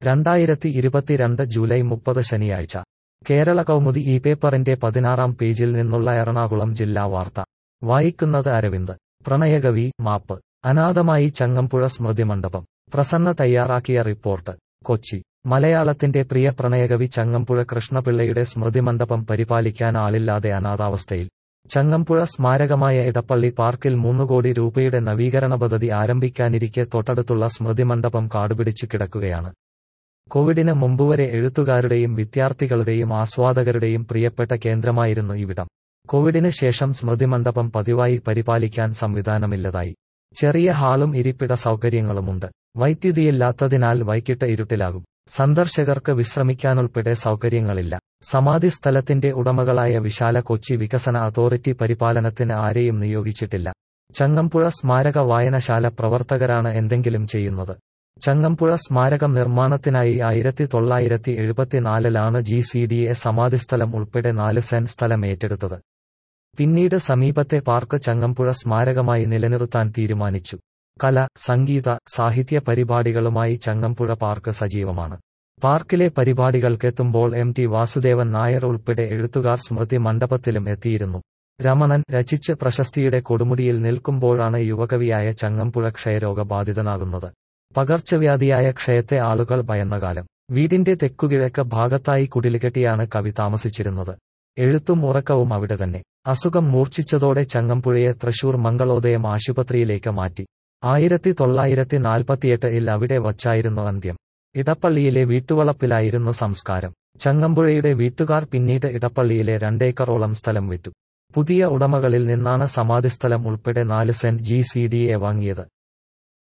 2022 July 30 ശനിയാഴ്ച കേരള കൗമുദി ഈ പേപ്പറിന്റെ 16-ാം പേജിൽ നിന്നുള്ള എറണാകുളം ജില്ലാ വാർത്ത വായിക്കുന്നത് അരവിന്ദ്. പ്രണയകവി മാപ്പ്. അനാഥമായി ചങ്ങമ്പുഴ സ്മൃതി മണ്ഡപം. പ്രസന്ന തയ്യാറാക്കിയ റിപ്പോർട്ട്. കൊച്ചി. മലയാളത്തിന്റെ പ്രിയ പ്രണയകവി ചങ്ങമ്പുഴ കൃഷ്ണപിള്ളയുടെ സ്മൃതി മണ്ഡപം പരിപാലിക്കാൻ ആളില്ലാതെ അനാഥാവസ്ഥയിൽ. ചങ്ങമ്പുഴ സ്മാരകമായ ഇടപ്പള്ളി പാർക്കിൽ 3 കോടി രൂപയുടെ നവീകരണ പദ്ധതി ആരംഭിക്കാനിരിക്കെ തൊട്ടടുത്തുള്ള സ്മൃതി മണ്ഡപം കാടുപിടിച്ചു കിടക്കുകയാണ്. കോവിഡിന് മുമ്പുവരെ എഴുത്തുകാരുടെയും വിദ്യാർത്ഥികളുടെയും ആസ്വാദകരുടെയും പ്രിയപ്പെട്ട കേന്ദ്രമായിരുന്നു ഇവിടം. കോവിഡിന് ശേഷം സ്മൃതി മണ്ഡപം പതിവായി പരിപാലിക്കാൻ സംവിധാനമില്ലതായി. ചെറിയ ഹാളും ഇരിപ്പിട സൗകര്യങ്ങളുമുണ്ട്. വൈദ്യുതിയില്ലാത്തതിനാൽ വൈകിട്ട് ഇരുട്ടിലാകും. സന്ദർശകർക്ക് വിശ്രമിക്കാനുൾപ്പെടെ സൗകര്യങ്ങളില്ല. സമാധി സ്ഥലത്തിന്റെ ഉടമകളായ വിശാല കൊച്ചി വികസന അതോറിറ്റി പരിപാലനത്തിന് ആരെയും നിയോഗിച്ചിട്ടില്ല. ചങ്ങമ്പുഴ സ്മാരക വായനശാല പ്രവർത്തകരാണ് എന്തെങ്കിലും ചെയ്യുന്നത്. ചങ്ങമ്പുഴ സ്മാരകം നിർമ്മാണത്തിനായി 1974-ലാണ് GCDA സമാധിസ്ഥലം ഉൾപ്പെടെ 4 സെന്റ് സ്ഥലം ഏറ്റെടുത്തത്. പിന്നീട് സമീപത്തെ പാർക്ക് ചങ്ങമ്പുഴ സ്മാരകമായി നിലനിർത്താൻ തീരുമാനിച്ചു. കല, സംഗീത, സാഹിത്യ പരിപാടികളുമായി ചങ്ങമ്പുഴ പാർക്ക് സജീവമാണ്. പാർക്കിലെ പരിപാടികൾക്കെത്തുമ്പോൾ MT വാസുദേവൻ നായർ ഉൾപ്പെടെ എഴുത്തുകാർ സ്മൃതി മണ്ഡപത്തിലും എത്തിയിരുന്നു. രമണൻ രചിച്ച് പ്രശസ്തിയുടെ കൊടുമുടിയിൽ നിൽക്കുമ്പോഴാണ് യുവകവിയായ ചങ്ങമ്പുഴ ക്ഷയരോഗബാധിതനാകുന്നത്. പകർച്ചവ്യാധിയായ ക്ഷയത്തെ ആളുകൾ ഭയന്ന കാലം. വീടിന്റെ തെക്കുകിഴക്ക് ഭാഗത്തായി കുടിലുകെട്ടിയാണ് കവി താമസിച്ചിരുന്നത്. എഴുത്തും ഉറക്കവും അവിടെ തന്നെ. അസുഖം മൂർച്ഛിച്ചതോടെ ചങ്ങമ്പുഴയെ തൃശൂർ മംഗളോദയം ആശുപത്രിയിലേക്ക് മാറ്റി. 1948-ൽ അവിടെ വച്ചായിരുന്നു അന്ത്യം. ഇടപ്പള്ളിയിലെ വീട്ടുവളപ്പിലായിരുന്നു സംസ്കാരം. ചങ്ങമ്പുഴയുടെ വീട്ടുകാർ പിന്നീട് ഇടപ്പള്ളിയിലെ 2 ഏക്കറോളം സ്ഥലം വിറ്റു. പുതിയ ഉടമകളിൽ നിന്നാണ് സമാധിസ്ഥലം ഉൾപ്പെടെ 4 സെന്റ് GCDA വാങ്ങിയത്.